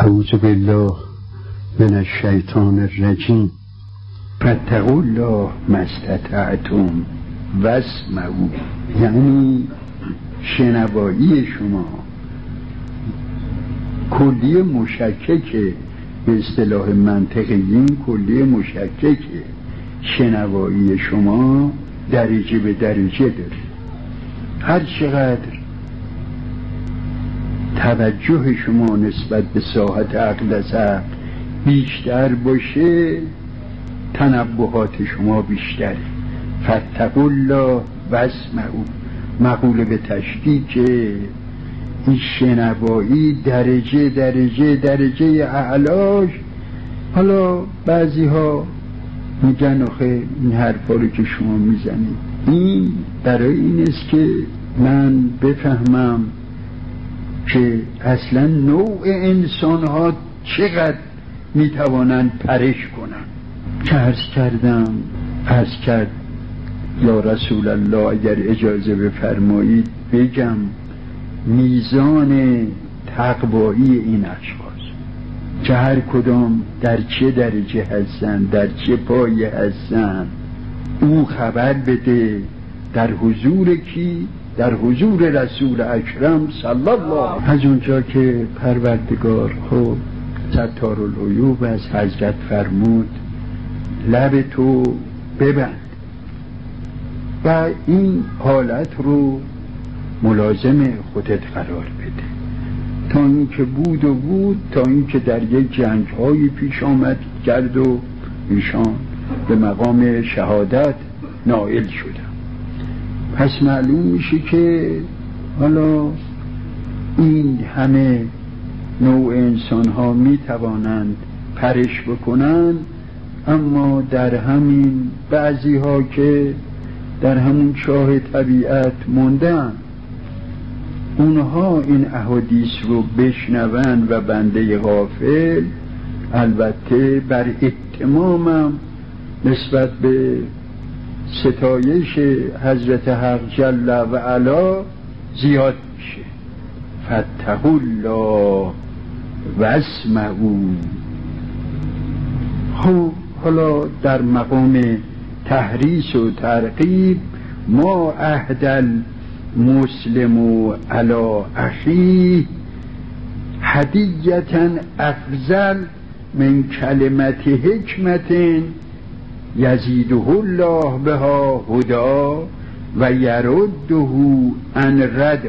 اعوذ بالله من الشیطان الرجیم. فاتقوا الله ما استطعتم واسمعوا، یعنی شنوایی شما کلیه مشککه، به اصطلاح منطقیین کلیه مشککه. شنوایی شما درجه به درجه داره. هر چقدر توجه شما نسبت به ساحت اقدس بیشتر باشه، تنبهات شما بیشتره. فاتقوا الله واسمعوا، مقوله به تشکیک این شنوایی درجه درجه درجه اعلاش. حالا بعضی ها میگن آخه این حرفا رو که شما میزنید این برای این است که من بفهمم که اصلا نوع انسان ها چقدر میتوانند پرش کنند. که عرض کرد یا رسول الله اگر اجازه بفرمایید بگم میزان تقوایی این اشخاص که هر کدام در چه درجه هستن، در چه پایه هستن، او خبر بده در حضور کی؟ در حضور رسول اکرم صلی الله. از اونجا که پروردگار خود ستار العیوب از حضرت فرمود لب تو ببند و این حالت رو ملازم خودت قرار بده، تا این که بود تا این که در یک جنگ هایی پیش آمد کرد و ایشان به مقام شهادت نائل شدن. پس معلوم میشه که حالا این همه نوع انسان ها میتوانند پرش بکنند، اما در همین بعضی ها که در همون چاه طبیعت موندن، اونها این احادیث رو بشنوند و بنده غافل البته بر اتمامم نسبت به ستایش حضرت حق جل و علا زیاد میشه. فاتقوا الله واسمعوا. خب حالا در مقام تحریص و ترغیب ما عهد المسلم علی اخیه هدیة افضل من کلمت حکمت یزیده الله بها هدا و یرده عن ردا.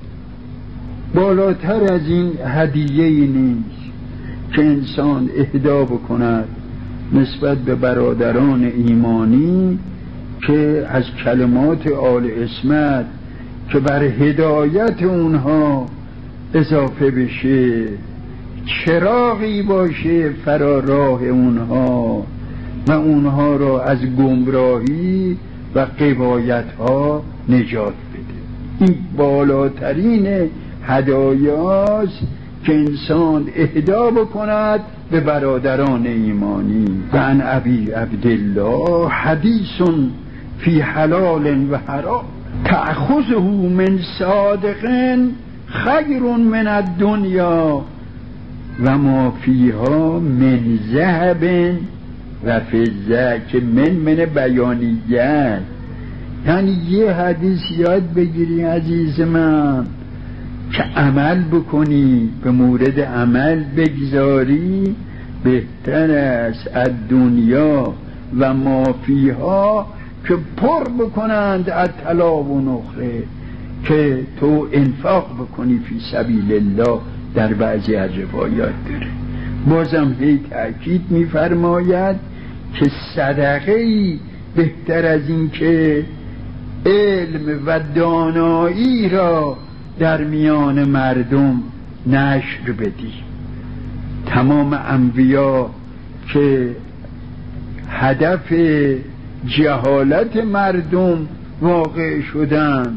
بالاتر از این هدیه‌ای نیست که انسان اهدا بکند نسبت به برادران ایمانی که از کلمات آل عصمت که بر هدایت اونها اضافه بشه، چراغی باشه فراراه اونها و اونها را از گمراهی و غوایت ها نجات بده. این بالاترین هدایاست که انسان اهدا بکند به برادران ایمانی. و عن ابی عبدالله حدیث فی حلال و حرام تأخذه من صادق خیر من الدنیا و ما فیها من ذهب و فضه، که من بیانیت، یعنی یه حدیث یاد بگیری عزیز من که عمل بکنی، به مورد عمل بگذاری، بهتر است از دنیا و ما فیها که پر بکنند از طلا و نقره، که تو انفاق بکنی فی سبیل الله. در بعضی از روایات داره. بازم هی تأکید می‌فرماید که صدقه‌ای بهتر از این که علم و دانایی را در میان مردم نشر بدی. تمام انبیا که هدف جهالت مردم واقع شدن،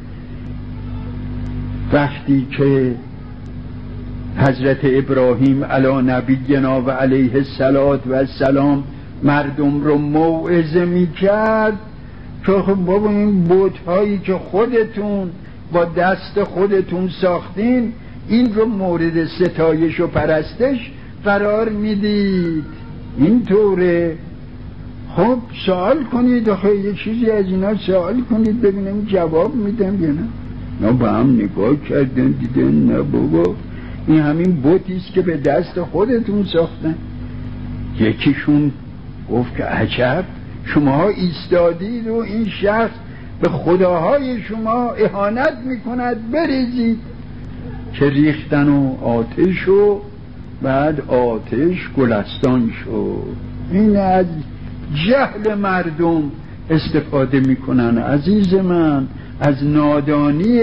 وقتی که حضرت ابراهیم علی نبینا و علیه السلام مردم رو موعظه میکرد که خب بابا این بت‌هایی که خودتون با دست خودتون ساختین این رو مورد ستایش و پرستش قرار میدید. اینطوره. خب سوال کنید، آخه یه چیزی از اینا سوال کنید ببینم جواب میدم یا نه. نه با هم نگاه کردن دیدن نه بابا این همین بتیست که به دست خودتون ساختن. یکیشون گفت که عجب شماها ایستادید و این شخص به خداهای شما اهانت میکند، بریزید. که ریختن و آتش و بعد آتش گلستان شد. این از جهل مردم استفاده میکنن عزیز من، از نادانی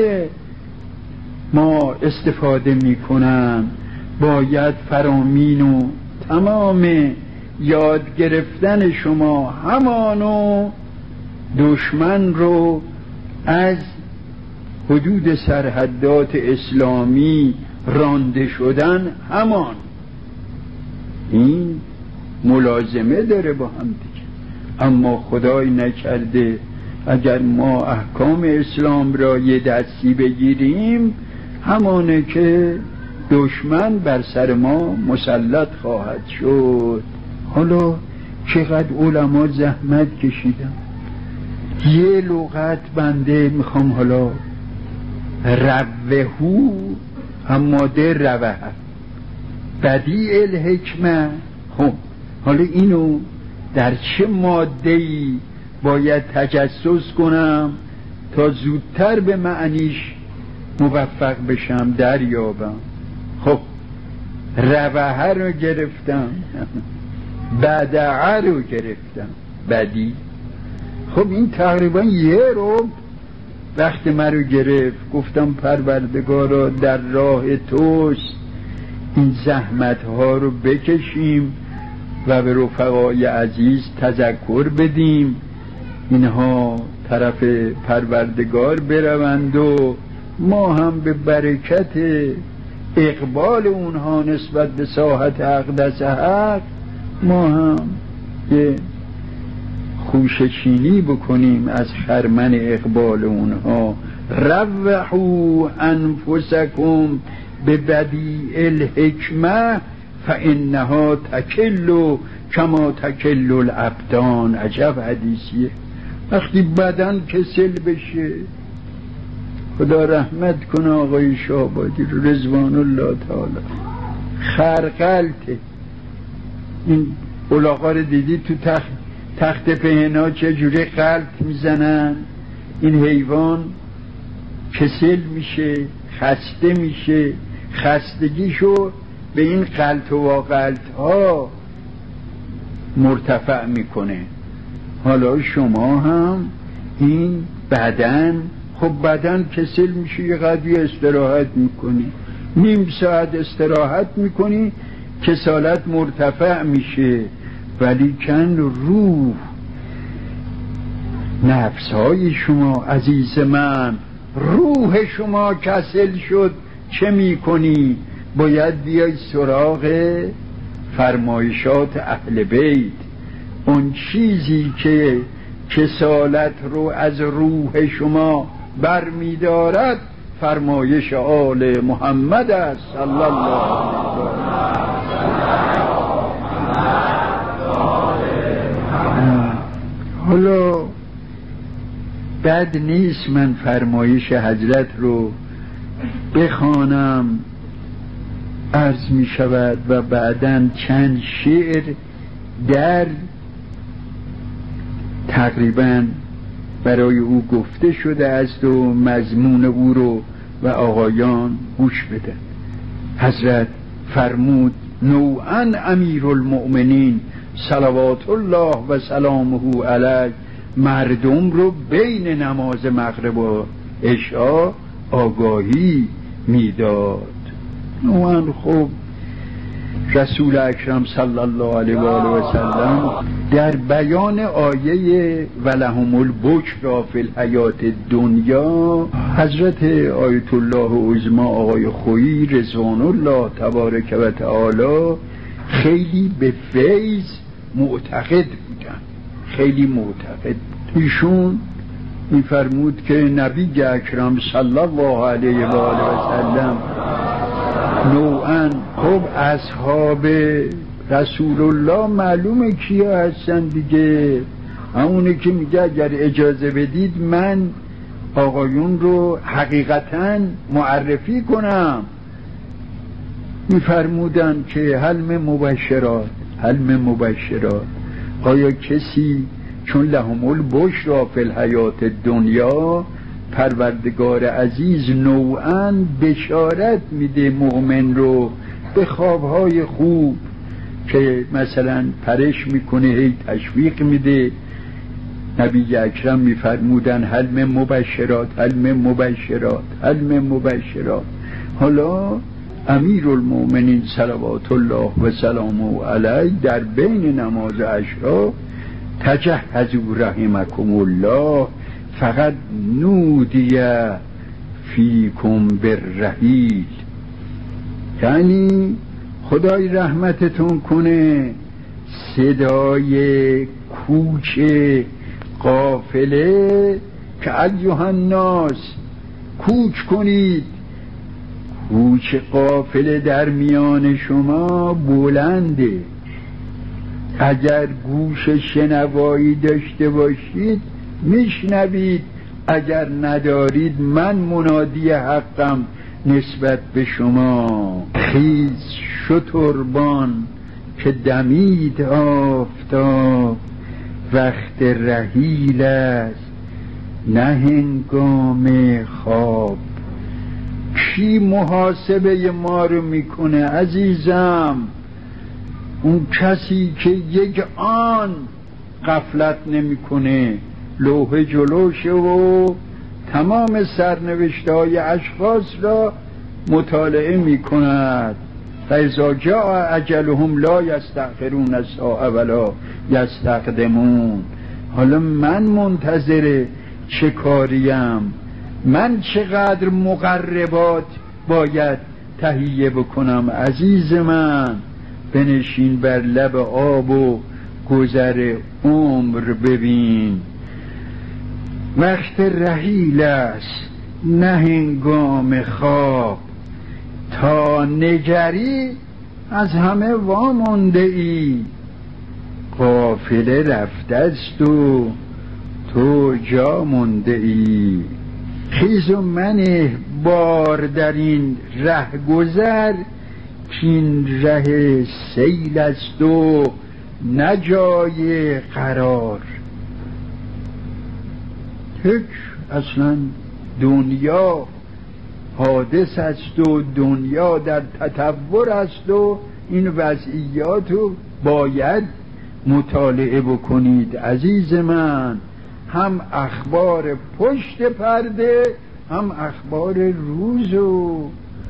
ما استفاده میکنن. باید فرامین و تمام یاد گرفتن شما همانو دشمن رو از حدود سرحدات اسلامی رانده شدن همان. این ملازمه داره با هم دیگه. اما خدای نکرده اگر ما احکام اسلام را یه دستی بگیریم همانه که دشمن بر سر ما مسلط خواهد شد. حالا چقدر علما زحمت کشیدن. یه لغت بنده میخوام حالا روهو هم ماده روه بدیع الحکمه. خب حالا اینو در چه ماده‌ای باید تجسس کنم تا زودتر به معنیش موفق بشم دریابم؟ خب روه رو گرفتم، بدعه رو گرفتم، بدی. خب این تقریبا یه رو وقت من رو گرفت. گفتم پروردگارا در راه توست، این زحمت ها رو بکشیم و به رفقای عزیز تذکر بدیم اینها طرف پروردگار بروند و ما هم به برکت اقبال اونها نسبت به ساحت اقدس حق ما هم یه خوشچینی بکنیم از خرمن اقبال اونها. روحوا انفسکم ببدیع الحکمه فانها تکل کما تکل الابدان. عجب حدیثیه. وقتی بدن کسل بشه، خدا رحمت کنه آقای شاهبادی رضوان الله تعالی، خرقلته. این الاغا رو دیدی تو تخت پهنا چجوری قلط میزنن؟ این حیوان کسل میشه، خسته میشه، خستگیشو به این قلط و واقلط ها مرتفع میکنه. حالا شما هم این بدن، خب بدن کسل میشه یه قدری استراحت میکنی، نیم ساعت استراحت میکنی کسالت مرتفع میشه. ولی کن روح، نفس های شما عزیز من، روح شما کسل شد چه میکنی؟ باید بیای سراغ فرمایشات اهل بیت. اون چیزی که کسالت رو از روح شما بر می‌دارد فرمایش آل محمد است صلی الله علیه و حالا بد نیست من فرمایش حضرت رو بخوانم. عرض می شود و بعداً چند شعر در تقریباً برای او گفته شده است و مضمون او رو و آقایان گوش بدن. حضرت فرمود نوعاً امیر المؤمنین صلوات الله و سلامه علیه مردم رو بین نماز مغرب و عشا آگاهی میداد. نوعاً خب رسول اکرم صلی الله علیه و آله و سلم در بیان آیه ولهم البشری فی الحیات دنیا، حضرت آیت الله عظما آقای خویی رضوان الله تبارک و تعالی خیلی به فیض معتقد بودن، خیلی معتقد بود. ایشون میفرمود که نبی اکرم صلی الله علیه و آله و سلم نوعا. خب اصحاب رسول الله معلومه کیا هستن دیگه، همونه که میگه اگر اجازه بدید من آقایون رو حقیقتا معرفی کنم. میفرمودن که حلم مبشرات، آیا کسی چون لهم البشری فی الحیات الدنیا، پروردگار عزیز نوعا بشارت میده مؤمن رو به خوابهای خوب که مثلا پرش میکنه، هی تشویق میده. نبی اکرم میفرمودن حلم مبشرات. حالا امیر المؤمنین صلوات الله و سلامه علیه در بین نماز عشا تجهزوا رحمکم الله فقط نودی فیکم بالرحیل، یعنی خدای رحمتتون کنه صدای کوچ قافله که ایها الناس کوچ کنید. کوچ قافله در میان شما بلنده، اگر گوش شنوایی داشته باشید میشنوید، اگر ندارید من منادی حقم نسبت به شما. خیز شتربان که دمید آفتاب، وقت رحیل است نه هنگام خواب. کی محاسبه ما رو میکنه عزیزم؟ اون کسی که یک آن غفلت نمیکنه، لوح جلوشه و تمام سرنوشت‌های اشخاص را مطالعه میکند. فاذا جاء اجلهم لا یستأخرون الساعة ولا یستقدمون. حالا من منتظر چه کاریم؟ من چقدر مقربات باید تهیه بکنم؟ عزیز من بنشین بر لب آب و گذر عمر ببین. وقت رحیل است نه هنگام خواب، تا نگری از همه وامانده ای. قافله رفته است و تو جا مانده ای. خیز و منه بار در این ره گذر، کین ره سیل است و نه جای قرار. هیچ اصلا دنیا حادث است و دنیا در تطور است و این وضعیات رو باید مطالعه بکنید عزیز من. هم اخبار پشت پرده هم اخبار روز و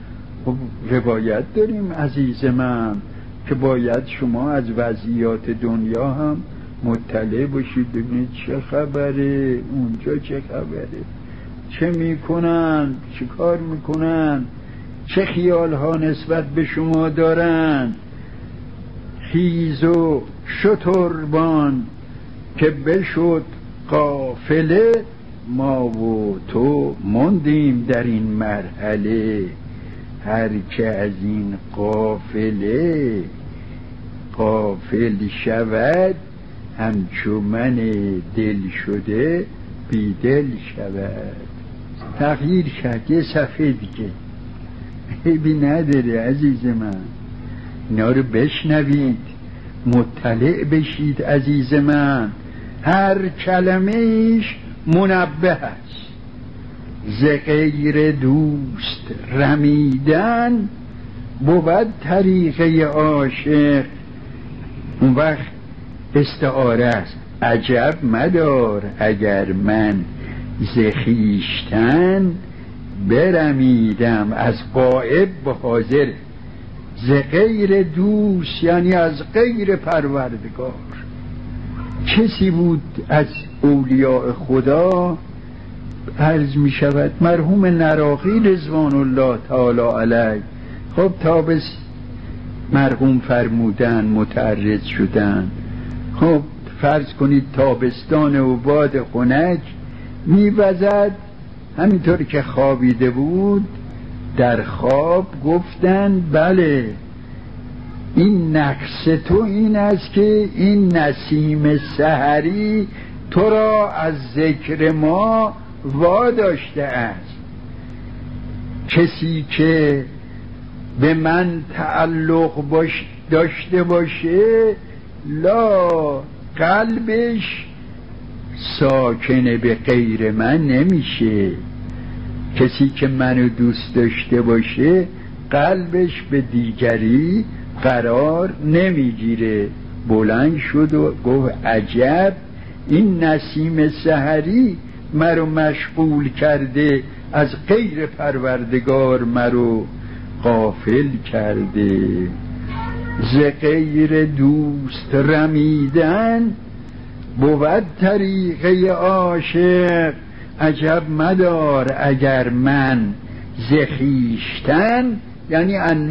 روایت داریم عزیز من که باید شما از وضعیات دنیا هم مطلع باشید، ببینید چه خبره اونجا، چه خبره، چه میکنن، چه کار میکنن، چه خیال ها نسبت به شما دارن. خیز و شتربان که بشد قافله، ما و تو ماندیم در این مرحله. هر که از این قافله غافل شود، همچو من دل شده بی دل شود. تغییر کرد، یه صفحه دیگه عیبی نداره عزیز من. اینا رو بشنوید، مطلع بشید عزیز من. هر کلمه ایش منبه است. ز غیر دوست رمیدن بود طریقه عاشق. اون وقت استعاره است. عجب مدار اگر من ز خویشتن برمیدم، از غایب به حاضر. ز غیر دوست یعنی از غیر پروردگار. کسی بود از اولیاء خدا عرض می شود مرحوم نراقی رضوان الله تعالی علیه، خب تابس مرحوم فرمودن، متعرض شدن. خب فرض کنید تابستان و باد خنک میوزد، همینطور که خوابیده بود در خواب گفتند بله این نقص تو این است که این نسیم سحری تو را از ذکر ما واداشته است. کسی که به من تعلق داشته باشه لا قلبش ساکن به غیر من نمیشه. کسی که منو دوست داشته باشه قلبش به دیگری قرار نمیگیره. بلند شد و گفت عجب این نسیم سحری مرو مشغول کرده از غیر پروردگار مرو غافل کرده. ز غیر دوست رمیدن بود طریقه عاشق. عجب مدار اگر من ز خویشتن یعنی ان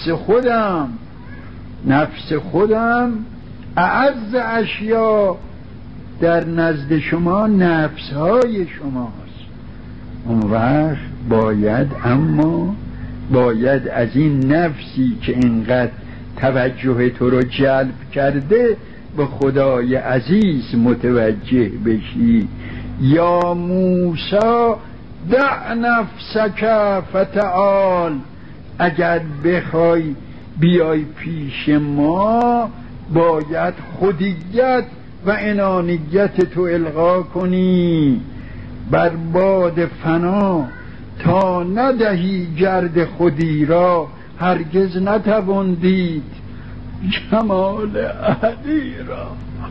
نفس خودم اعز اشیا در نزد شما نفس های شماست. اون وقت باید از این نفسی که اینقدر توجه تو رو جلب کرده به خدای عزیز متوجه بشی. یا موسی دع نفسک فتعال، اگر بخوای بیای پیش ما باید خودیت و انانیت تو القا کنی. بر باد فنا تا ندهی گرد خودی را هرگز نتوان دید جمال احدی را.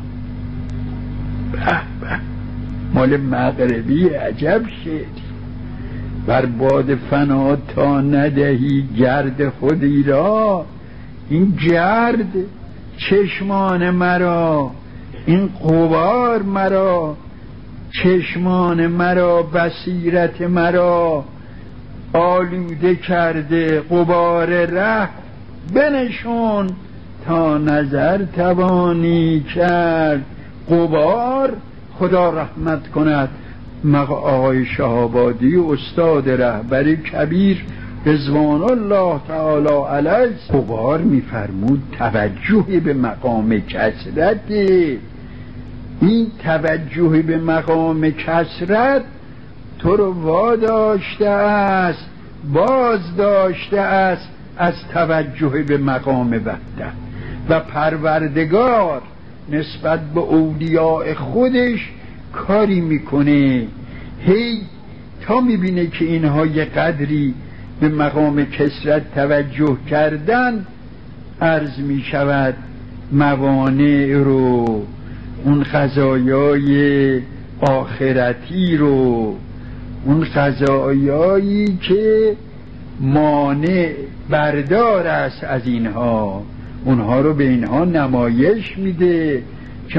مال مغربی عجب شعر. بر باد فنا تا ندهی گرد خودی را، این گرد چشمان مرا، این غبار مرا، چشمان مرا، بصیرت مرا آلوده کرده. غبار ره بنشون تا نظر توانی کرد. غبار خدا رحمت کند آقای شهابادی استاد رهبر کبیر رضوان الله تعالی علیه، غبار میفرمود توجه به مقام کثرت. این توجه به مقام کثرت تو رو واداشته است، باز داشته است از توجه به مقام وحدت. و پروردگار نسبت به اولیاء خودش کاری میکنه هی تا میبینه که اینها یه قدری به مقام کثرت توجه کردن، عرض میشود موانع رو، اون قضایای آخرتی رو، اون قضایایی که مانع بردار است از اینها، اونها رو به اینها نمایش میده که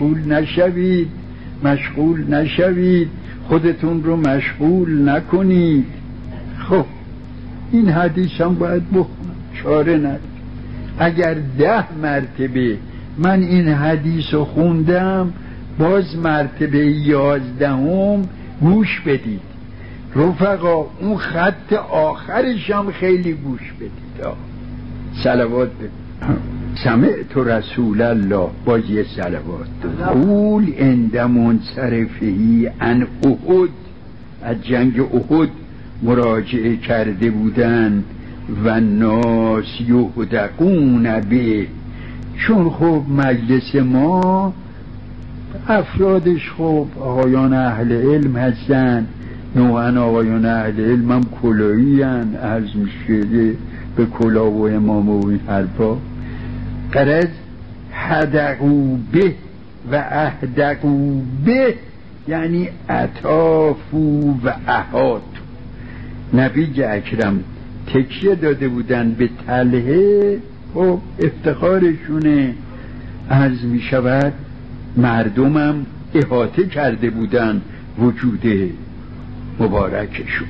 مشغول نشوید، خودتون رو مشغول نکنید. خب این حدیث هم باید بخونم، چاره نداره. اگر 10 مرتبه من این حدیث رو خوندم، باز مرتبه 11 گوش بدید رفقا. اون خط آخرش هم خیلی گوش بدید. صلوات بدید. سمعت رسول الله، باز یه صلوات. قول عند منصرفهی عن احد، از جنگ احد مراجعه کرده بودن و ناس یهدقون به، چون خب مجلس ما افرادش خب آقایان اهل علم هستن، نوعا آقایان اهل علم هم کلاهی هن، عرض میشه به کلاه و امام و این حرفا. قرض هدقو به و اهدقو به یعنی اطافو و احاتو. نبی اکرم تکیه داده بودن به طلحه، خب افتخارشونه، عرض می شود مردمم احاطه کرده بودن وجود مبارکشون.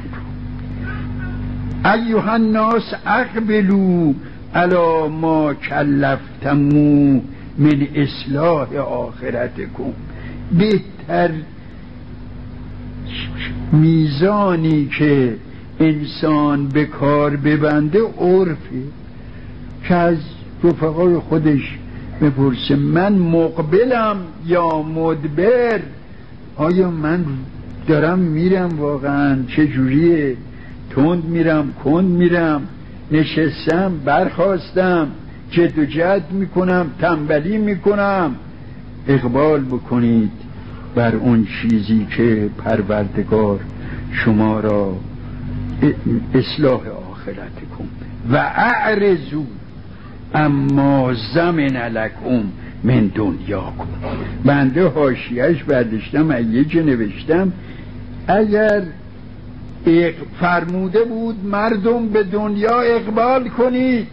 ایها الناس اقبلوا علی ما کلفتمو من اصلاح آخرتکم. بهتر میزانی که انسان به کار ببنده عرفه که از رفقای خودش بپرسه من مقبلم یا مدبر، آیا من دارم میرم واقعا چجوریه، تند میرم کند میرم، نشستم برخواستم، جد و جد میکنم، تنبلی میکنم. اقبال بکنید بر اون چیزی که پروردگار شما را اصلاح آخرت کن و اعرضوا اما زمن لکم من دنیا کن. بنده حاشیه‌اش برداشتم، یه جا نوشتم اگر فرموده بود مردم به دنیا اقبال کنید،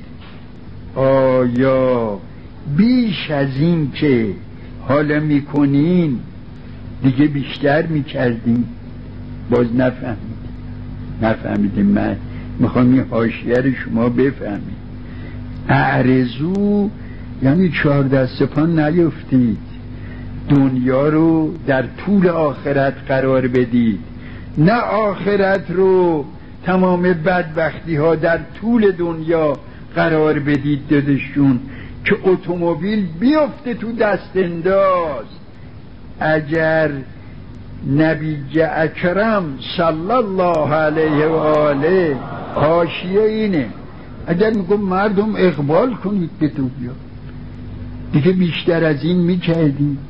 آیا بیش از این که حالا میکنین دیگه بیشتر میکردین؟ باز نفهمیدیم. من میخوام این حاشیه رو شما بفهمید. اعرضوا یعنی 4 دست پا نیفتید، دنیا رو در طول آخرت قرار بدید، نه آخرت رو تمام بدبختی ها در طول دنیا قرار بدید دادشون که اتومبیل بیفته تو دست انداز. اگر نبی اکرم صلی الله علیه و آله حاشیه اینه، اگر میگم مردم اقبال کنید به دنیا دیگه بیشتر از این میکردیم،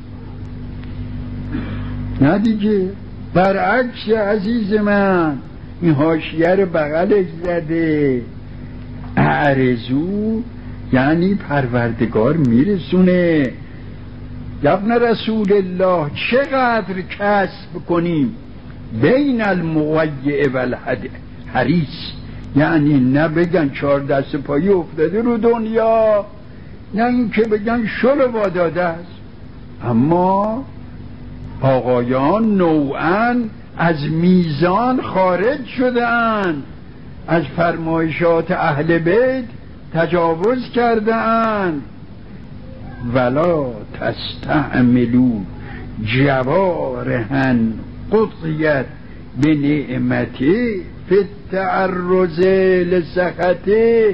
نه دیگه. برعکس عزیز من این حاشیه رو بغلش زده. اعرضوا یعنی پروردگار میرسونه. ابن رسول الله چقدر کسب کنیم بین المویع و الحریص، یعنی نه بگن 4 دست پایی افتاده رو دنیا، نه این که بگن شل واداده است. اما آقایان نوعاً از میزان خارج شده‌اند، از فرمایشات اهل بیت تجاوز کرده‌اند. ولا تستعملوا جوارحا قضیت به نعمتی فی التعرض لسخطه.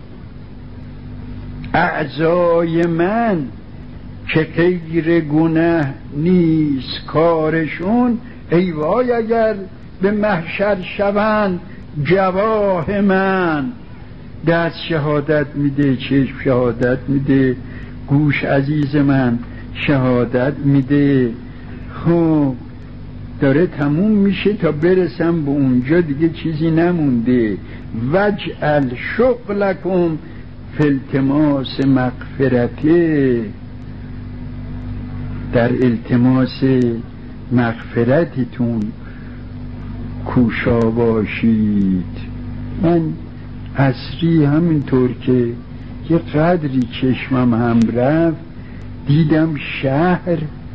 اعضای من که غیر گناه نیست کارشون، ای وای اگر به محشر شوند جواه من. دست شهادت میده، چشم شهادت میده، گوش عزیز من شهادت میده. خب داره تموم میشه تا برسم به اونجا دیگه چیزی نمونده. وجعل شغلکم فی التماس مغفرته، در التماس مغفرتتون کوشا باشید. من عصری همینطور که یه قدری چشمم هم رفت دیدم شهر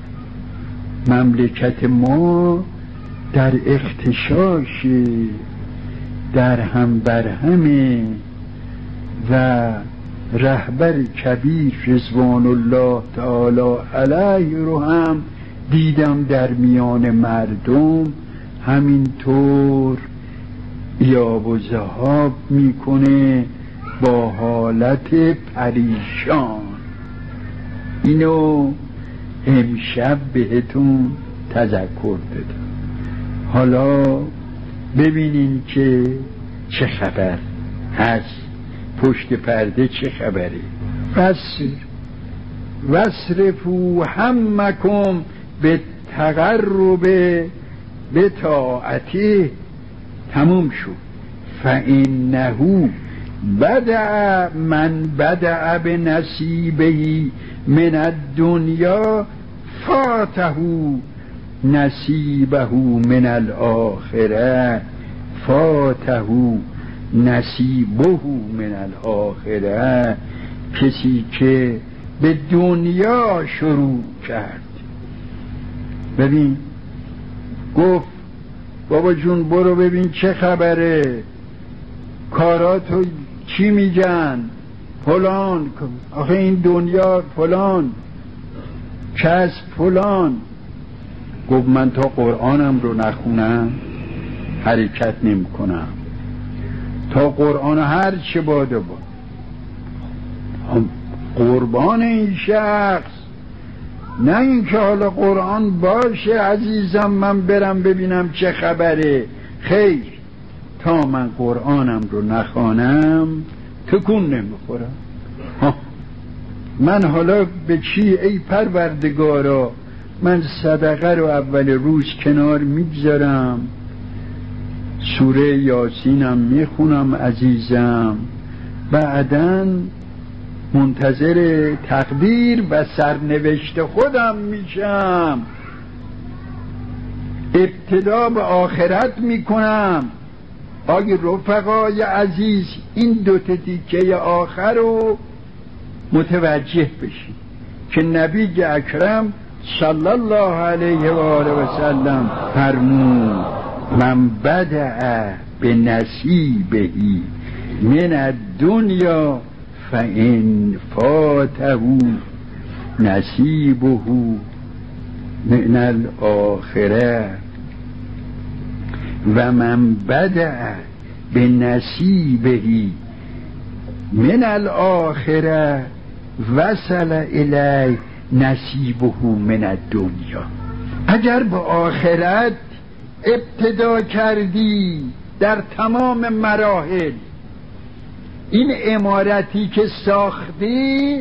مملکت ما در اختشاش، در هم برهمه و رهبر کبیر رضوان الله تعالی علیه رو هم دیدم در میان مردم همینطور ایاب و ذهاب میکنه با حالت پریشان. اینو امشب بهتون تذکر دادم. حالا ببینین که چه خبر هست پشت پرده، چه خبره. وصرفوا همکم به تقرب به طاعته. تموم شد. فانه بدأ من بدأ به نصیبه من الدنیا فاته نصیبه من الاخره، فاته نصیبه من الاخره. کسی که به دنیا شروع کرد، ببین گفت بابا جون برو ببین چه خبره، کاراتو چی میگن، فلان، آخه این دنیا فلان، کسب فلان. گفت من تا قرآنم رو نخونم حرکت نمی کنم. تا قرآن هر چه باده با قربان این شخص، نه اینکه حالا قرآن باشه عزیزم من برم ببینم چه خبره. خیر، تا من قرآنم رو نخوانم تکون نمیخورم. من حالا به چی ای پروردگارا؟ من صدقه رو اول روز کنار میگذارم، سوره یاسینم میخونم عزیزم، بعداً منتظر تقدیر و سرنوشت خودم میشم، ابتدا به آخرت میکنم. آگه رفقای عزیز این دو تیکه آخر رو متوجه بشید که نبی اکرم صلی الله علیه و آله و سلم فرمود من بدأ به نصیبهی من الدنیا فإن فاته نصیبه من الآخره و من بدأ به نصیبه من الآخره وصل الی نصیبه من الدنیا. اگر به آخرت ابتدا کردی در تمام مراحل، این عمارتی که ساختی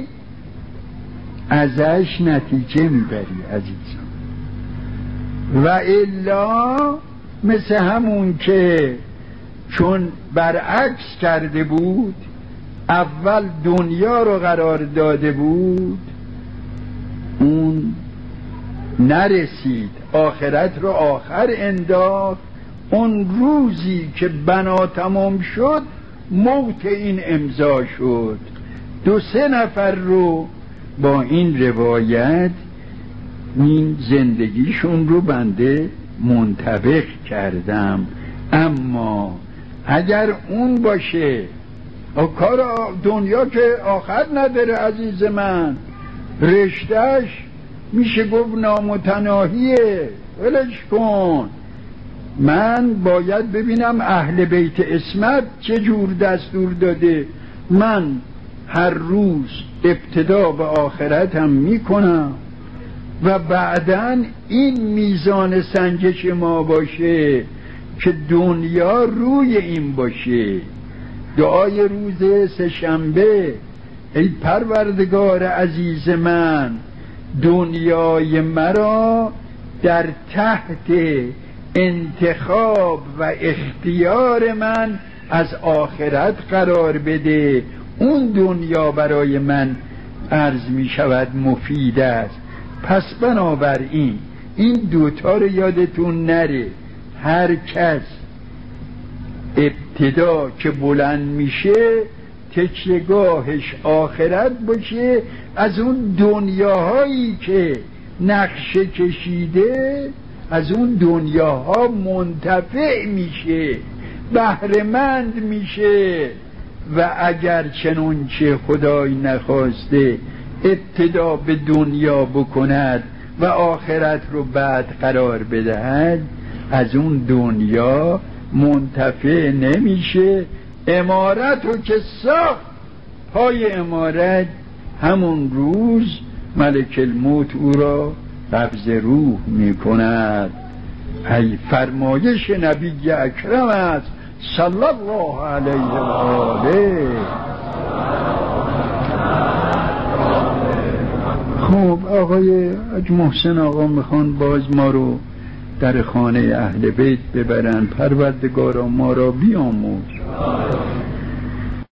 ازش نتیجه میبری عزیزم، و الا مثل همون که چون برعکس کرده بود، اول دنیا رو قرار داده بود اون نرسید، آخرت رو آخر انداخت. اون روزی که بنا تمام شد موت این امضا شد. 2-3 نفر رو با این روایت این زندگیشون رو بنده منطبق کردم. اما اگر اون باشه کار دنیا که آخر نداره عزیز من، رشتهش میشه گفت نامتناهیه، ولش کن. من باید ببینم اهل بیت اسمت چه جور دستور داده. من هر روز ابتدا به آخرتم میکنم و بعداً این میزان سنجش ما باشه که دنیا روی این باشه. دعای روز سه‌شنبه ای پروردگار عزیز من، دنیای مرا در تحت انتخاب و اختیار من از آخرت قرار بده. اون دنیا برای من عرض می شود مفید است. پس بنابراین این دوتا رو یادتون نره، هر کس ابتدا که بلند میشه تکیه‌گاهش آخرت باشه، از اون دنیاهایی که نقشه کشیده از اون دنیاها منتفع میشه، بهره‌مند میشه. و اگر چنانچه خدای نخواسته ابتدا به دنیا بکند و آخرت رو بعد قرار بدهد، از اون دنیا منتفع نمیشه. عمارت رو که ساخت، پای عمارت همون روز ملک الموت او را قبض روح میکند. ای فرمایش نبی اکرم است صلی الله علیه و آله. خب آقای حاج محسن آقا میخوان باز ما رو در خانه اهل بیت ببرن. پروردگارا ما را بیاموز.